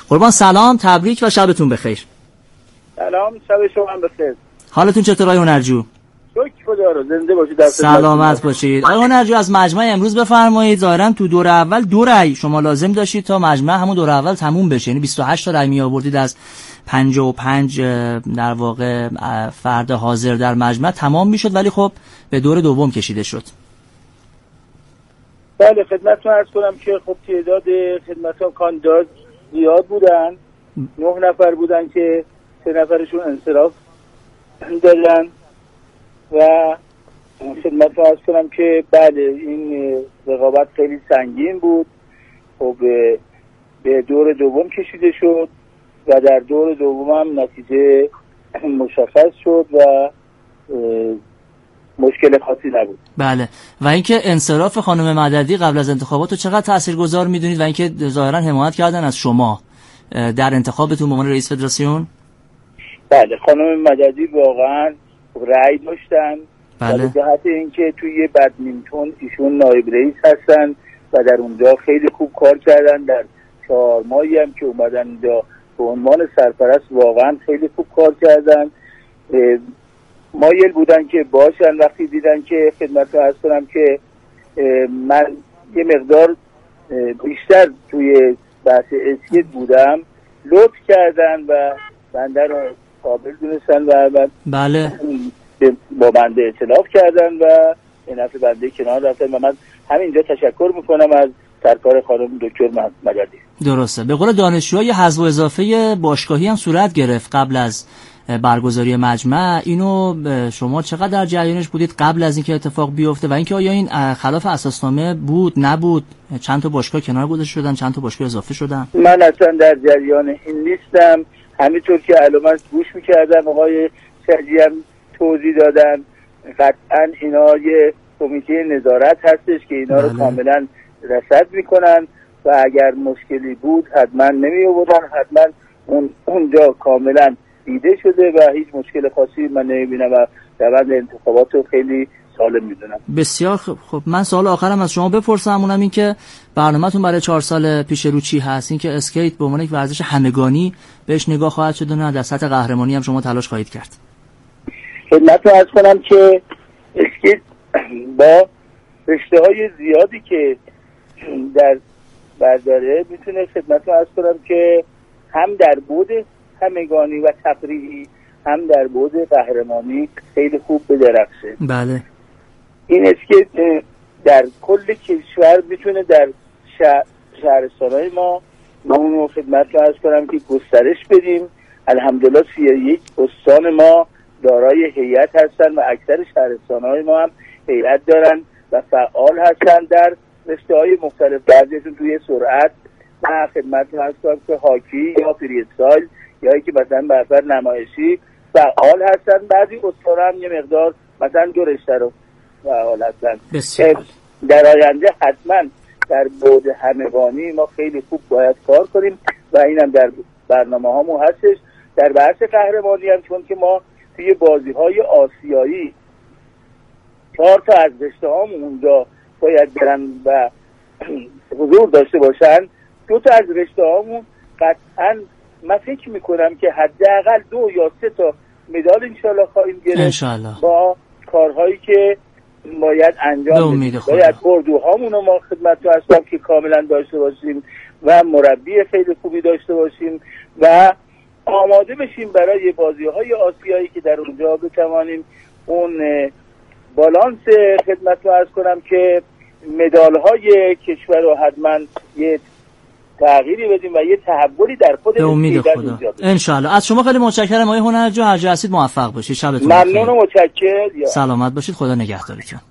قربان سلام، تبریک و شبتون بخیر. سلام، شب شما هم بخیر. حالتون چطور آقای هنرجو؟ شکر خدا رو، زنده باشید. سلامت باشید. آقای هنرجو از مجمع امروز بفرمایید. ظاهرا تو دور اول 2 رأی شما لازم داشتید تا مجمع همون دور اول تموم بشه، یعنی 28 تا رأی می آوردید از 55 در واقع فرد حاضر در مجمع تمام میشد، ولی خب به دور دوم کشیده شد. بله، خدمتتون عرض کنم که خب تعداد خدمتتون کاندیدا زیاد بودن، 9 نفر بودن که 3 نفرشون انصراف دادن و خدمتتون عرض کنم که بله این رقابت خیلی سنگین بود. خب به دور دوم کشیده شد و در دور دوم هم نتیجه مشخص شد و مشکل خاصی نبود. بله، و اینکه انصراف خانم مددی قبل از انتخابات رو چقدر تاثیرگذار میدونید و اینکه ظاهرا حمایت کردن از شما در انتخابتون به عنوان رئیس فدراسیون؟ بله، خانم مددی واقعا رأی داشتن. بله. به جهت اینکه توی بدمینتون ایشون نایب رئیس هستن و در اونجا خیلی خوب کار کردن. در 4 ماهی هم که اومدن اونجا به عنوان سرپرست واقعا خیلی خوب کار کردن. مایل بودن که باشن. وقتی دیدن که خدمت رو عرض کنم که من یه مقدار بیشتر توی بحث اسکیت بودم، لطف کردن و بنده رو قابل دونستن و بله با بنده اطلاف کردن و این نفع بنده کنار رفتن و من همینجا تشکر میکنم از سرکار خانم دکتر مددی. درسته. به قول دانشجوها یه حذف و اضافه باشگاهی هم صورت گرفت قبل از برگزاری مجمع. اینو شما چقدر در جریانش بودید قبل از اینکه اتفاق بیفته و اینکه آیا این خلاف اساسنامه بود نبود؟ چند تا باشگاه کنار گذاشته شدن، چند تا باشگاه اضافه شدن؟ من اصلا در جریان این نیستم. همینطور که علامت گوش میکردم آقای شجی هم توضیح دادن، قطعا اینا یه کمیته نظارت هستش که اینا رو کاملا رصد میکنن و اگر مشکلی بود حتما نمی آوردن. حتما اونجا کاملا دیده شده و هیچ مشکل خاصی من نمیبینم و روند انتخابات رو خیلی سالم میدونم. بسیار خب. من سوال آخرم از شما بپرسم، اونم این که برنامه‌تون برای 4 سال پیش رو چی هست؟ این که اسکیت به عنوان یک ورزش همگانی بهش نگاه خواهد شد و نه در سطح قهرمانی هم شما تلاش خواهید کرد؟ خدمتتون عرض کنم که اسکیت با رشته‌های زیادی که در برداره میتونه خدمتتون عرض کنم که هم در بعد همگانی و تفریحی هم در بعد قهرمانی خیلی خوب بدرخشه. بله. این اسکیت در کل کشور میتونه در شهرستان‌های ما اون خدمت رو عرض کنم که گسترش بدیم. الحمدلله 31 استان ما دارای هیئت هستن و اکثر شهرستان‌های ما هم هیئت دارن و فعال هستن در رشته‌های مختلف. بعضیشون توی سرعت و خدمت رو عرض کنم که هاکی یا فری استایل یا اینکه مثلا برفر نمایشی فعال هستن. بعضی استان هم یه مقدار مثلا 2 رشته رو فعال هستن. در آینده حتما در بعد همگانی ما خیلی خوب باید کار کنیم و اینم در برنامه هامون هستش. در بحث قهرمانی هم چون که ما توی بازی‌های آسیایی 4 تا از رشته هامون اونجا باید برن و حضور داشته باشن، 2 تا از رشته هامون قطعاً من فکر میکنم که حداقل 2 یا 3 تا مدال انشالله خواهیم گرفت با کارهایی که باید انجام بدیم. باید اردوهامون رو ما خدمت رو هستم که کاملا داشته باشیم و مربی خیلی خوبی داشته باشیم و آماده بشیم برای بازی‌های آسیایی که در اونجا بتوانیم اون بالانس خدمت رو عرض کنم که مدال‌های کشور رو حتما یه تغییری بدیم و یه تحولی در خود امید خدا ان شاءالله. از شما خیلی متشکرم آقای هنرجو. هر جا هستید موفق باشید. شبتون بخیر. ممنون و متشکرم. سلامت باشید. خدا نگهدارتون.